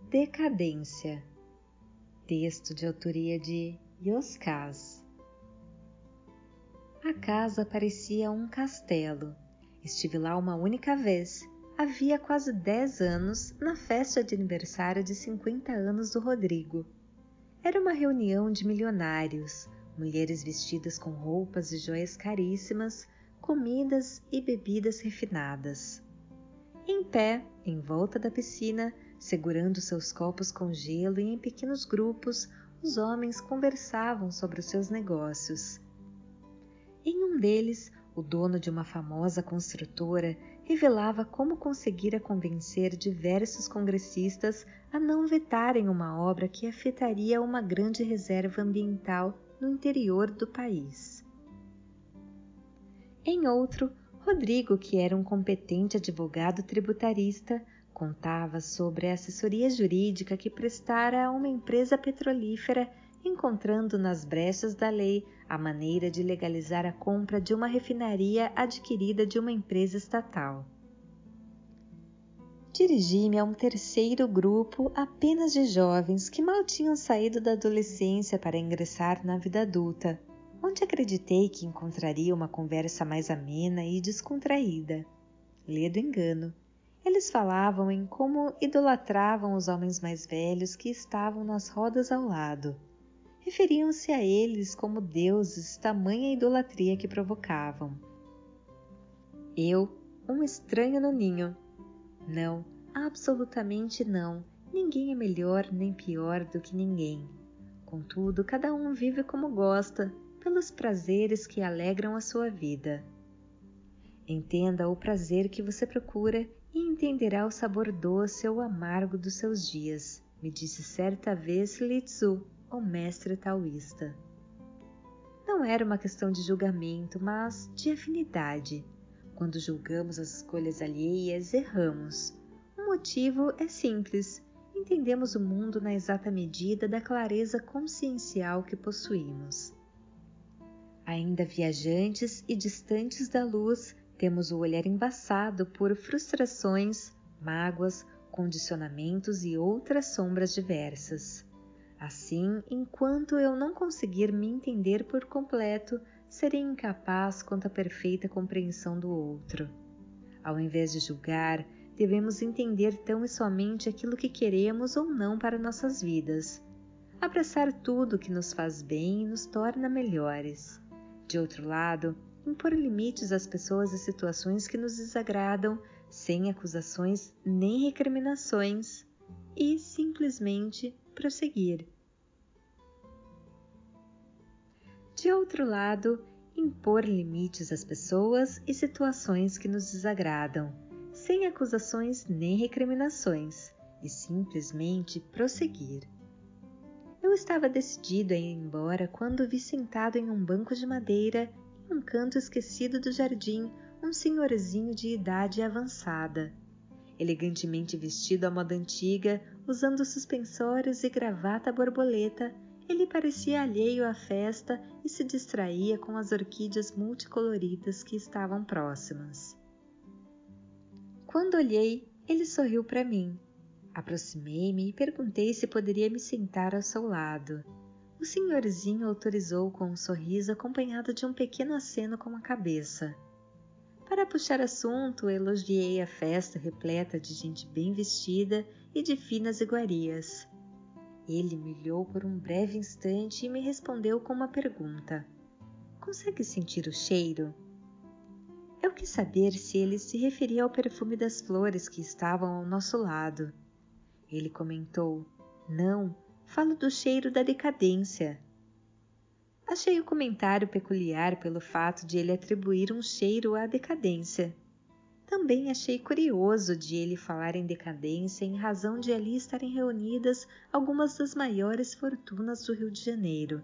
Decadência. Texto de autoria de Yoskaz. A casa parecia um castelo. Estive lá uma única vez, havia quase 10 anos, na festa de aniversário de 50 anos do Rodrigo. Era uma reunião de milionários, mulheres vestidas com roupas e joias caríssimas, comidas e bebidas refinadas. Em pé, em volta da piscina, segurando seus copos com gelo e em pequenos grupos, os homens conversavam sobre os seus negócios. Em um deles, o dono de uma famosa construtora revelava como conseguira convencer diversos congressistas a não vetarem uma obra que afetaria uma grande reserva ambiental no interior do país. Em outro, Rodrigo, que era um competente advogado tributarista, contava sobre a assessoria jurídica que prestara a uma empresa petrolífera, encontrando nas brechas da lei a maneira de legalizar a compra de uma refinaria adquirida de uma empresa estatal. Dirigi-me a um terceiro grupo apenas de jovens que mal tinham saído da adolescência para ingressar na vida adulta, onde acreditei que encontraria uma conversa mais amena e descontraída. Ledo engano. Eles falavam em como idolatravam os homens mais velhos que estavam nas rodas ao lado. Referiam-se a eles como deuses, tamanha idolatria que provocavam. Eu, um estranho no ninho. Não, absolutamente não. Ninguém é melhor nem pior do que ninguém. Contudo, cada um vive como gosta, pelos prazeres que alegram a sua vida. Entenda o prazer que você procura e entenderá o sabor doce ou amargo dos seus dias, me disse certa vez Li Tzu, o mestre taoísta. Não era uma questão de julgamento, mas de afinidade. Quando julgamos as escolhas alheias, erramos. O motivo é simples. Entendemos o mundo na exata medida da clareza consciencial que possuímos. Ainda viajantes e distantes da luz, temos o olhar embaçado por frustrações, mágoas, condicionamentos e outras sombras diversas. Assim, enquanto eu não conseguir me entender por completo, serei incapaz quanto à perfeita compreensão do outro. Ao invés de julgar, devemos entender tão e somente aquilo que queremos ou não para nossas vidas. Abraçar tudo que nos faz bem e nos torna melhores. De outro lado, impor limites às pessoas e situações que nos desagradam, sem acusações nem recriminações, e simplesmente prosseguir. De outro lado, impor limites às pessoas e situações que nos desagradam, sem acusações nem recriminações, e simplesmente prosseguir. Eu estava decidido a ir embora quando vi sentado em um banco de madeira, em um canto esquecido do jardim, um senhorzinho de idade avançada. Elegantemente vestido à moda antiga, usando suspensórios e gravata borboleta, ele parecia alheio à festa e se distraía com as orquídeas multicoloridas que estavam próximas. Quando olhei, ele sorriu para mim. Aproximei-me e perguntei se poderia me sentar ao seu lado. O senhorzinho autorizou com um sorriso acompanhado de um pequeno aceno com a cabeça. Para puxar assunto, elogiei a festa repleta de gente bem vestida e de finas iguarias. Ele me olhou por um breve instante e me respondeu com uma pergunta. Consegue sentir o cheiro? Eu quis saber se ele se referia ao perfume das flores que estavam ao nosso lado. Ele comentou, não, falo do cheiro da decadência. Achei o comentário peculiar pelo fato de ele atribuir um cheiro à decadência. Também achei curioso de ele falar em decadência em razão de ali estarem reunidas algumas das maiores fortunas do Rio de Janeiro.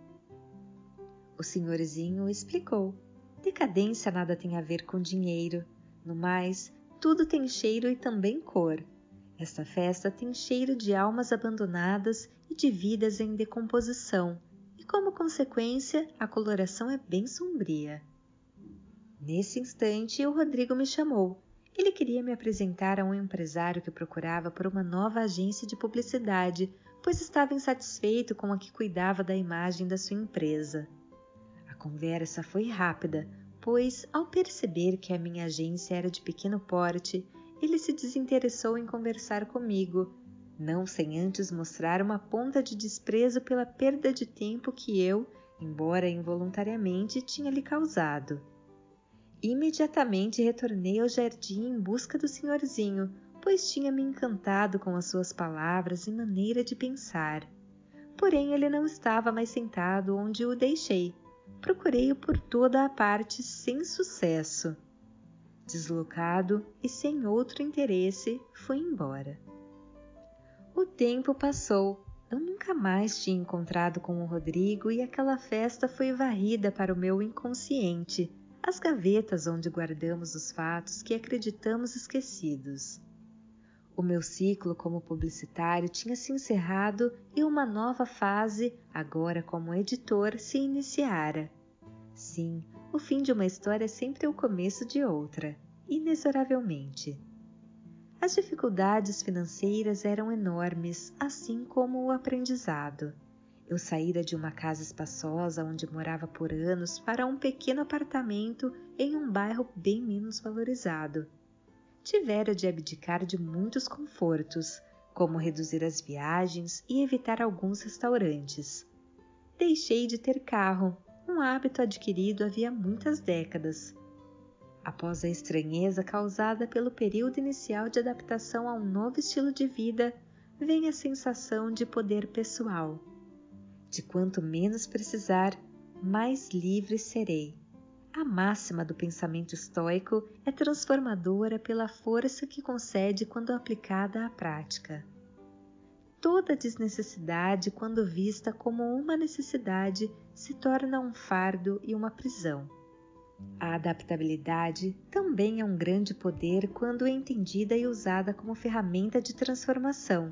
O senhorzinho explicou. Decadência nada tem a ver com dinheiro. No mais, tudo tem cheiro e também cor. Esta festa tem cheiro de almas abandonadas e de vidas em decomposição, e como consequência, a coloração é bem sombria. Nesse instante, o Rodrigo me chamou. Ele queria me apresentar a um empresário que procurava por uma nova agência de publicidade, pois estava insatisfeito com a que cuidava da imagem da sua empresa. A conversa foi rápida, pois, ao perceber que a minha agência era de pequeno porte, ele se desinteressou em conversar comigo, não sem antes mostrar uma ponta de desprezo pela perda de tempo que eu, embora involuntariamente, tinha lhe causado. Imediatamente retornei ao jardim em busca do senhorzinho, pois tinha me encantado com as suas palavras e maneira de pensar. Porém, ele não estava mais sentado onde o deixei. Procurei-o por toda a parte sem sucesso. Deslocado e sem outro interesse, fui embora. O tempo passou. Eu nunca mais tinha encontrado com o Rodrigo e aquela festa foi varrida para o meu inconsciente, as gavetas onde guardamos os fatos que acreditamos esquecidos. O meu ciclo como publicitário tinha se encerrado e uma nova fase, agora como editor, se iniciara. Sim, o fim de uma história é sempre o começo de outra, inexoravelmente. As dificuldades financeiras eram enormes, assim como o aprendizado. Eu saíra de uma casa espaçosa onde morava por anos para um pequeno apartamento em um bairro bem menos valorizado. Tivera de abdicar de muitos confortos, como reduzir as viagens e evitar alguns restaurantes. Deixei de ter carro, um hábito adquirido havia muitas décadas. Após a estranheza causada pelo período inicial de adaptação a um novo estilo de vida, vem a sensação de poder pessoal. De quanto menos precisar, mais livre serei. A máxima do pensamento estoico é transformadora pela força que concede quando aplicada à prática. Toda desnecessidade, quando vista como uma necessidade, se torna um fardo e uma prisão. A adaptabilidade também é um grande poder quando entendida e usada como ferramenta de transformação.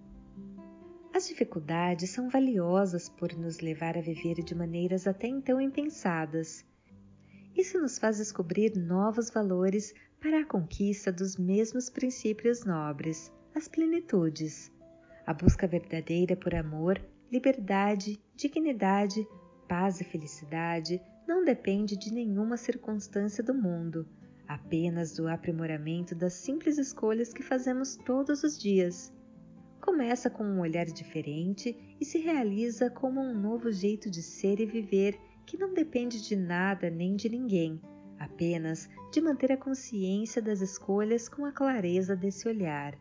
As dificuldades são valiosas por nos levar a viver de maneiras até então impensadas. Isso nos faz descobrir novos valores para a conquista dos mesmos princípios nobres, as plenitudes. A busca verdadeira por amor, liberdade, dignidade, paz e felicidade não depende de nenhuma circunstância do mundo, apenas do aprimoramento das simples escolhas que fazemos todos os dias. Começa com um olhar diferente e se realiza como um novo jeito de ser e viver que não depende de nada nem de ninguém, apenas de manter a consciência das escolhas com a clareza desse olhar.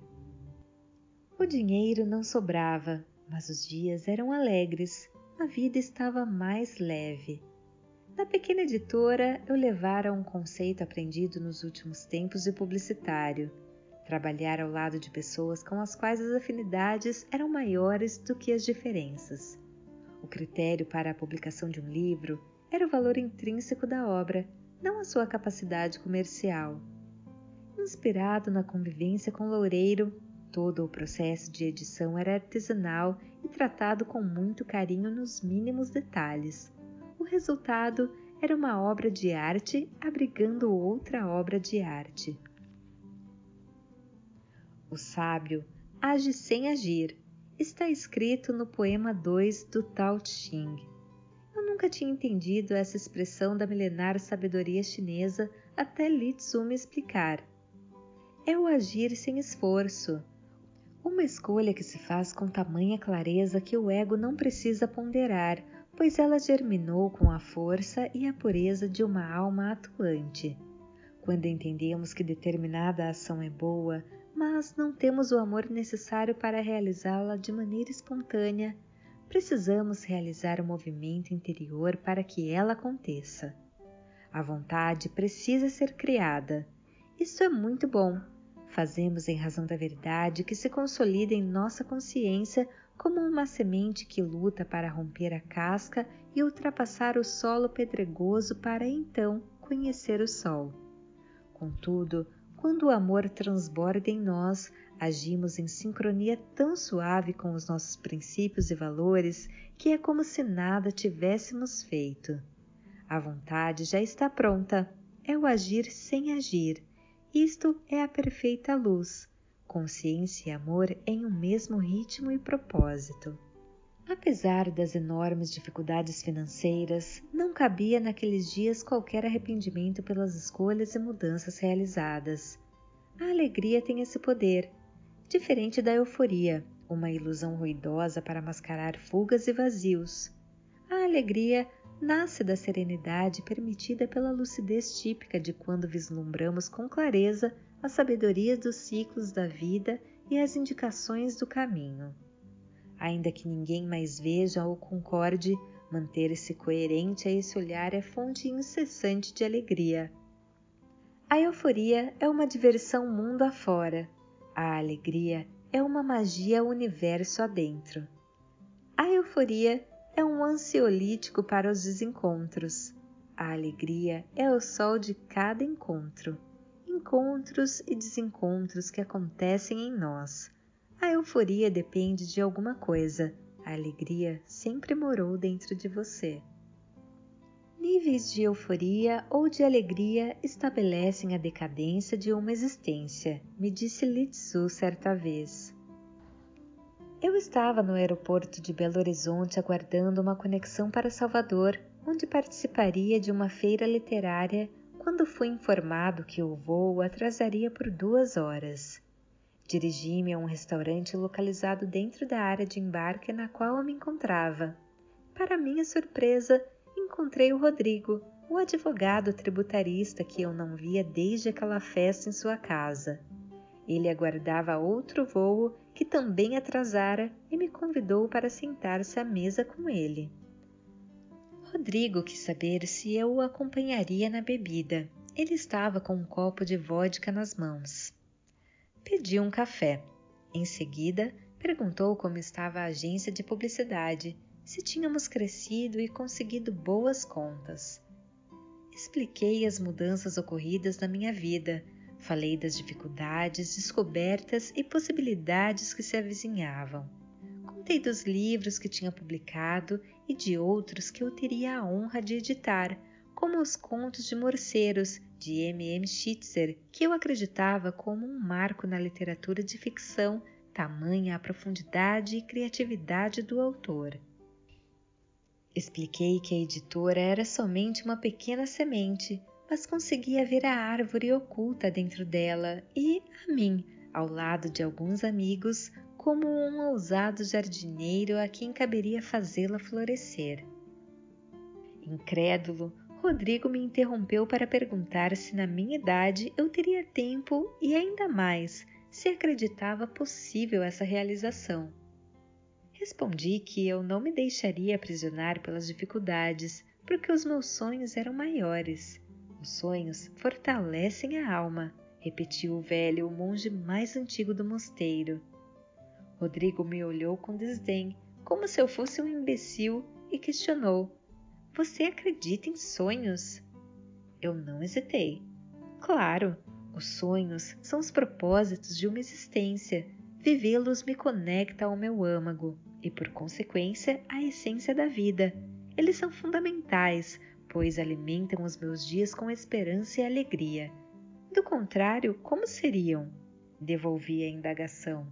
O dinheiro não sobrava, mas os dias eram alegres, a vida estava mais leve. Na pequena editora, eu levara um conceito aprendido nos últimos tempos de publicitário. Trabalhar ao lado de pessoas com as quais as afinidades eram maiores do que as diferenças. O critério para a publicação de um livro era o valor intrínseco da obra, não a sua capacidade comercial. Inspirado na convivência com Loureiro, todo o processo de edição era artesanal e tratado com muito carinho nos mínimos detalhes. O resultado era uma obra de arte abrigando outra obra de arte. O sábio age sem agir, está escrito no poema 2 do Tao Te Ching. Eu nunca tinha entendido essa expressão da milenar sabedoria chinesa até Li Tzu me explicar. É o agir sem esforço, uma escolha que se faz com tamanha clareza que o ego não precisa ponderar, pois ela germinou com a força e a pureza de uma alma atuante. Quando entendemos que determinada ação é boa, mas não temos o amor necessário para realizá-la de maneira espontânea, precisamos realizar o movimento interior para que ela aconteça. A vontade precisa ser criada. Isso é muito bom. Fazemos em razão da verdade que se consolida em nossa consciência como uma semente que luta para romper a casca e ultrapassar o solo pedregoso para então conhecer o sol. Contudo, quando o amor transborda em nós, agimos em sincronia tão suave com os nossos princípios e valores que é como se nada tivéssemos feito. A vontade já está pronta, é o agir sem agir, Isto é a perfeita luz, consciência e amor em um mesmo ritmo e propósito. Apesar das enormes dificuldades financeiras, não cabia naqueles dias qualquer arrependimento pelas escolhas e mudanças realizadas. A alegria tem esse poder, diferente da euforia, uma ilusão ruidosa para mascarar fugas e vazios. A alegria nasce da serenidade permitida pela lucidez típica de quando vislumbramos com clareza a sabedoria dos ciclos da vida e as indicações do caminho. Ainda que ninguém mais veja ou concorde, manter-se coerente a esse olhar é fonte incessante de alegria. A euforia é uma diversão mundo afora. A alegria é uma magia universo adentro. A euforia é um ansiolítico para os desencontros. A alegria é o sol de cada encontro. Encontros e desencontros que acontecem em nós. A euforia depende de alguma coisa. A alegria sempre morou dentro de você. Níveis de euforia ou de alegria estabelecem a decadência de uma existência, me disse Li Tzu certa vez. Eu estava no aeroporto de Belo Horizonte aguardando uma conexão para Salvador, onde participaria de uma feira literária, quando fui informado que o voo atrasaria por 2 horas. Dirigi-me a um restaurante localizado dentro da área de embarque na qual eu me encontrava. Para minha surpresa, encontrei o Rodrigo, o advogado tributarista que eu não via desde aquela festa em sua casa. Ele aguardava outro voo que também atrasara e me convidou para sentar-se à mesa com ele. Rodrigo quis saber se eu o acompanharia na bebida. Ele estava com um copo de vodka nas mãos. Pedi um café. Em seguida, perguntou como estava a agência de publicidade, se tínhamos crescido e conseguido boas contas. Expliquei as mudanças ocorridas na minha vida, falei das dificuldades, descobertas e possibilidades que se avizinhavam. Contei dos livros que tinha publicado e de outros que eu teria a honra de editar, como os Contos de Morceiros, de M.M. Schitzer, que eu acreditava como um marco na literatura de ficção, tamanha a profundidade e criatividade do autor. Expliquei que a editora era somente uma pequena semente, mas conseguia ver a árvore oculta dentro dela e, a mim, ao lado de alguns amigos, como um ousado jardineiro a quem caberia fazê-la florescer. Incrédulo, Rodrigo me interrompeu para perguntar se na minha idade eu teria tempo e ainda mais, se acreditava possível essa realização. Respondi que eu não me deixaria aprisionar pelas dificuldades, porque os meus sonhos eram maiores. Os sonhos fortalecem a alma, repetiu o velho, o monge mais antigo do mosteiro. Rodrigo me olhou com desdém, como se eu fosse um imbecil, e questionou: Você acredita em sonhos? Eu não hesitei. Claro, os sonhos são os propósitos de uma existência. Vivê-los me conecta ao meu âmago e, por consequência, à essência da vida. Eles são fundamentais, pois alimentam os meus dias com esperança e alegria. Do contrário, como seriam? Devolvi a indagação.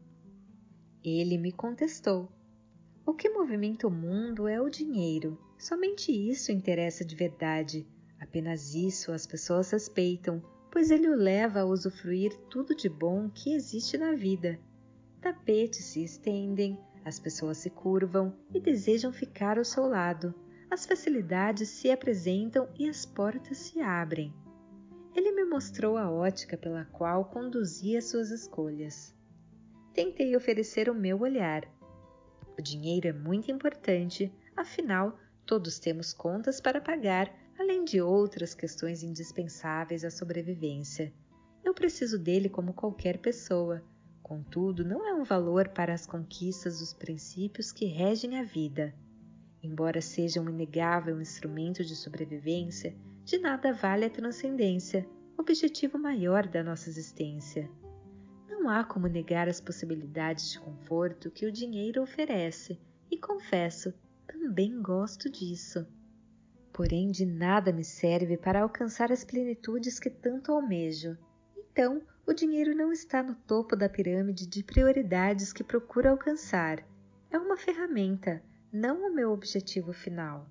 Ele me contestou. O que movimenta o mundo é o dinheiro. Somente isso interessa de verdade. Apenas isso as pessoas respeitam, pois ele o leva a usufruir tudo de bom que existe na vida. Tapetes se estendem, as pessoas se curvam e desejam ficar ao seu lado. As facilidades se apresentam e as portas se abrem. Ele me mostrou a ótica pela qual conduzia suas escolhas. Tentei oferecer o meu olhar. O dinheiro é muito importante, afinal, todos temos contas para pagar, além de outras questões indispensáveis à sobrevivência. Eu preciso dele como qualquer pessoa. Contudo, não é um valor para as conquistas dos princípios que regem a vida. Embora seja um inegável instrumento de sobrevivência, de nada vale a transcendência, objetivo maior da nossa existência. Não há como negar as possibilidades de conforto que o dinheiro oferece, e confesso, também gosto disso. Porém, de nada me serve para alcançar as plenitudes que tanto almejo. Então, o dinheiro não está no topo da pirâmide de prioridades que procuro alcançar. É uma ferramenta, não o meu objetivo final.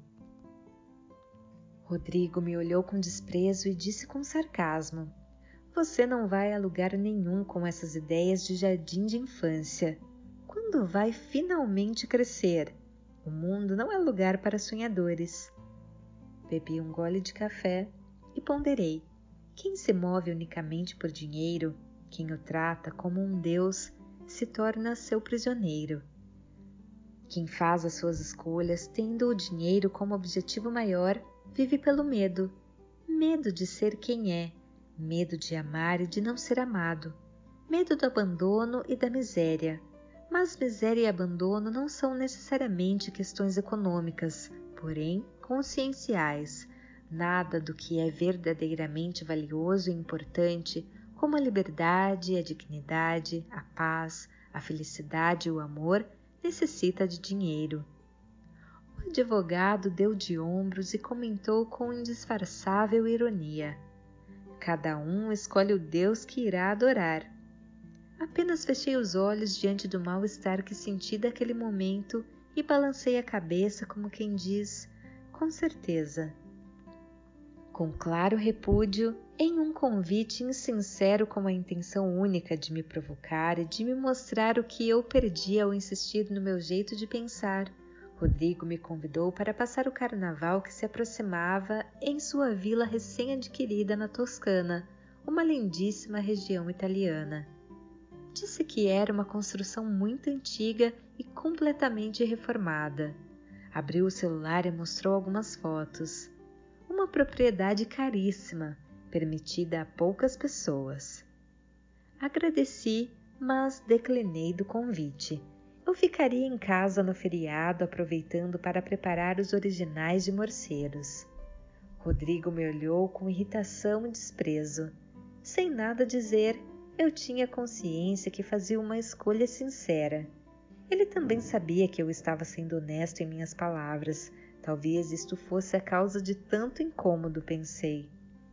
Rodrigo me olhou com desprezo e disse com sarcasmo: Você não vai a lugar nenhum com essas ideias de jardim de infância. Quando vai finalmente crescer? O mundo não é lugar para sonhadores. Bebi um gole de café e ponderei. Quem se move unicamente por dinheiro, quem o trata como um deus, se torna seu prisioneiro. Quem faz as suas escolhas tendo o dinheiro como objetivo maior, vive pelo medo. Medo de ser quem é, medo de amar e de não ser amado, medo do abandono e da miséria. Mas miséria e abandono não são necessariamente questões econômicas, porém conscienciais. Nada do que é verdadeiramente valioso e importante, como a liberdade, a dignidade, a paz, a felicidade e o amor, necessita de dinheiro. O advogado deu de ombros e comentou com indisfarçável ironia: Cada um escolhe o Deus que irá adorar. Apenas fechei os olhos diante do mal-estar que senti daquele momento e balancei a cabeça como quem diz, com certeza. Com claro repúdio, em um convite insincero com a intenção única de me provocar e de me mostrar o que eu perdi ao insistir no meu jeito de pensar, Rodrigo me convidou para passar o carnaval que se aproximava em sua vila recém-adquirida na Toscana, uma lindíssima região italiana. Disse que era uma construção muito antiga e completamente reformada. Abriu o celular e mostrou algumas fotos. Uma propriedade caríssima, permitida a poucas pessoas. Agradeci, mas declinei do convite. Eu ficaria em casa no feriado aproveitando para preparar os originais de morceiros. Rodrigo me olhou com irritação e desprezo. Sem nada dizer, eu tinha consciência que fazia uma escolha sincera. Ele também sabia que eu estava sendo honesto em minhas palavras. Talvez isto fosse a causa de tanto incômodo, pensei.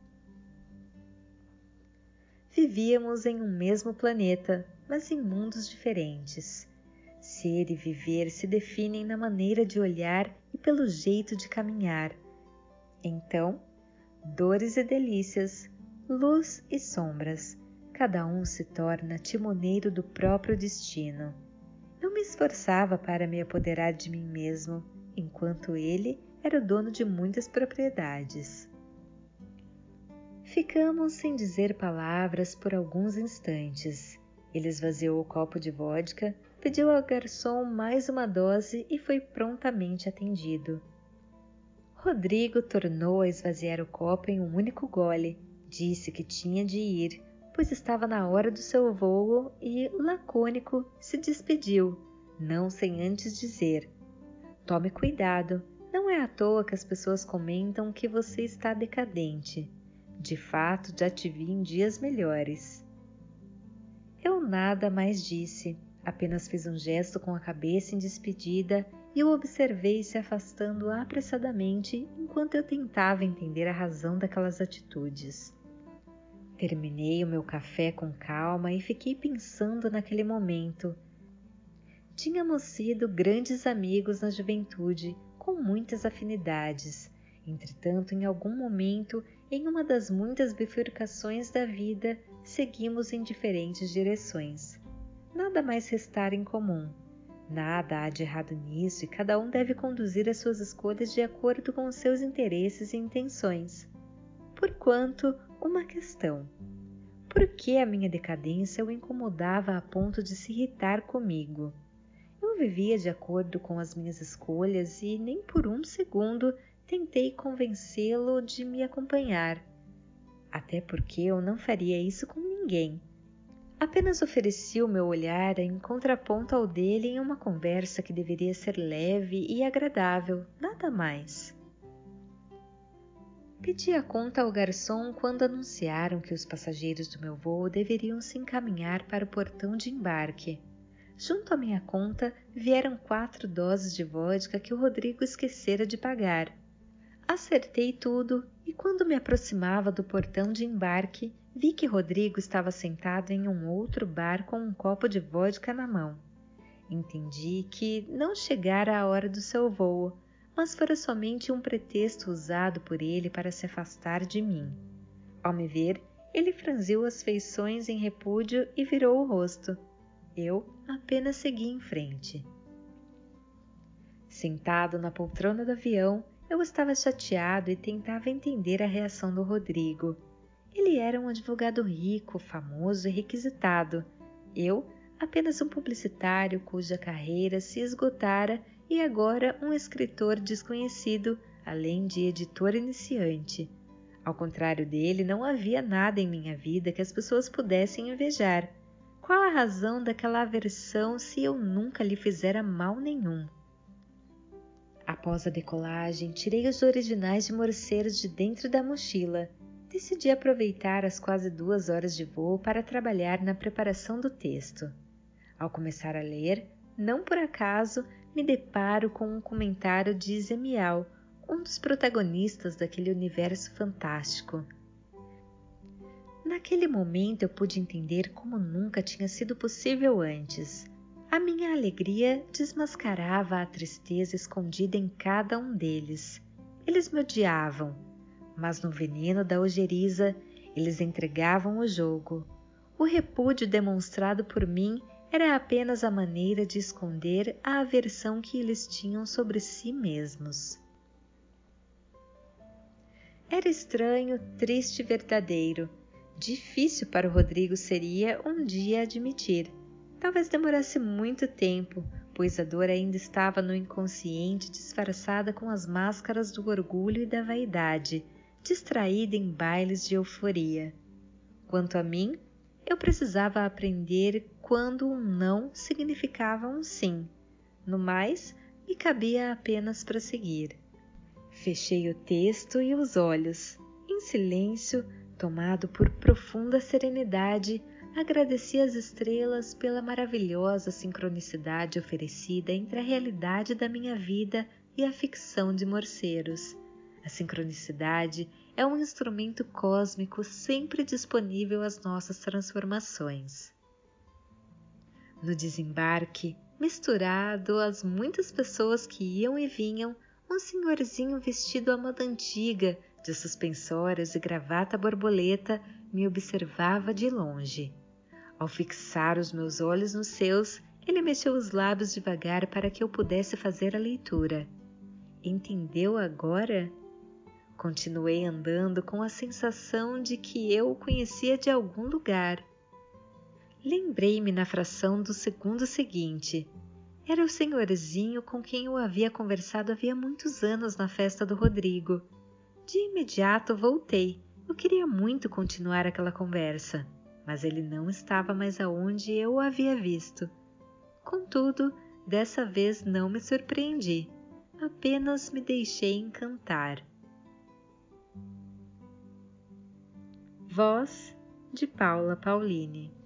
Vivíamos em um mesmo planeta, mas em mundos diferentes. Ser e viver se definem na maneira de olhar e pelo jeito de caminhar. Então, dores e delícias, luz e sombras, cada um se torna timoneiro do próprio destino. Eu me esforçava para me apoderar de mim mesmo, enquanto ele era o dono de muitas propriedades. Ficamos sem dizer palavras por alguns instantes. Ele esvaziou o copo de vodka, pediu ao garçom mais uma dose e foi prontamente atendido. Rodrigo tornou a esvaziar o copo em um único gole, disse que tinha de ir, pois estava na hora do seu voo e, lacônico, se despediu, não sem antes dizer: Tome cuidado, não é à toa que as pessoas comentam que você está decadente. De fato, já te vi em dias melhores. Eu nada mais disse, apenas fiz um gesto com a cabeça em despedida e o observei se afastando apressadamente enquanto eu tentava entender a razão daquelas atitudes. Terminei o meu café com calma e fiquei pensando naquele momento. Tínhamos sido grandes amigos na juventude, com muitas afinidades. Entretanto, em algum momento, em uma das muitas bifurcações da vida, seguimos em diferentes direções. Nada mais restar em comum. Nada há de errado nisso e cada um deve conduzir as suas escolhas de acordo com os seus interesses e intenções. Porquanto, uma questão. Por que a minha decadência o incomodava a ponto de se irritar comigo? Eu vivia de acordo com as minhas escolhas e nem por um segundo tentei convencê-lo de me acompanhar. Até porque eu não faria isso com ninguém. Apenas ofereci o meu olhar em contraponto ao dele em uma conversa que deveria ser leve e agradável, nada mais. Pedi a conta ao garçom quando anunciaram que os passageiros do meu voo deveriam se encaminhar para o portão de embarque. Junto à minha conta vieram 4 doses de vodka que o Rodrigo esquecera de pagar. Acertei tudo e quando me aproximava do portão de embarque, vi que Rodrigo estava sentado em um outro bar com um copo de vodka na mão. Entendi que não chegara a hora do seu voo, mas fora somente um pretexto usado por ele para se afastar de mim. Ao me ver, ele franziu as feições em repúdio e virou o rosto. Eu apenas segui em frente. Sentado na poltrona do avião, eu estava chateado e tentava entender a reação do Rodrigo. Ele era um advogado rico, famoso e requisitado. Eu, apenas um publicitário cuja carreira se esgotara e agora um escritor desconhecido, além de editor iniciante. Ao contrário dele, não havia nada em minha vida que as pessoas pudessem invejar. Qual a razão daquela aversão se eu nunca lhe fizera mal nenhum? Após a decolagem, tirei os originais de Morceiros de dentro da mochila. Decidi aproveitar as quase 2 horas de voo para trabalhar na preparação do texto. Ao começar a ler, não por acaso, me deparo com um comentário de Zemial, um dos protagonistas daquele universo fantástico. Naquele momento eu pude entender como nunca tinha sido possível antes. A minha alegria desmascarava a tristeza escondida em cada um deles. Eles me odiavam, mas no veneno da ojeriza eles entregavam o jogo. O repúdio demonstrado por mim era apenas a maneira de esconder a aversão que eles tinham sobre si mesmos. Era estranho, triste e verdadeiro. Difícil para o Rodrigo seria um dia admitir. Talvez demorasse muito tempo, pois a dor ainda estava no inconsciente disfarçada com as máscaras do orgulho e da vaidade, distraída em bailes de euforia. Quanto a mim, eu precisava aprender quando um não significava um sim. No mais, me cabia apenas prosseguir. Fechei o texto e os olhos. Em silêncio, tomado por profunda serenidade, agradeci às estrelas pela maravilhosa sincronicidade oferecida entre a realidade da minha vida e a ficção de Morceiros. A sincronicidade é um instrumento cósmico sempre disponível às nossas transformações. No desembarque, misturado às muitas pessoas que iam e vinham, um senhorzinho vestido à moda antiga, de suspensórios e gravata borboleta, me observava de longe. Ao fixar os meus olhos nos seus, ele mexeu os lábios devagar para que eu pudesse fazer a leitura. Entendeu agora? Continuei andando com a sensação de que eu o conhecia de algum lugar. Lembrei-me na fração do segundo seguinte. Era o senhorzinho com quem eu havia conversado havia muitos anos na festa do Rodrigo. De imediato voltei. Eu queria muito continuar aquela conversa, mas ele não estava mais aonde eu o havia visto. Contudo, dessa vez não me surpreendi. Apenas me deixei encantar. Voz de Paula Pauline.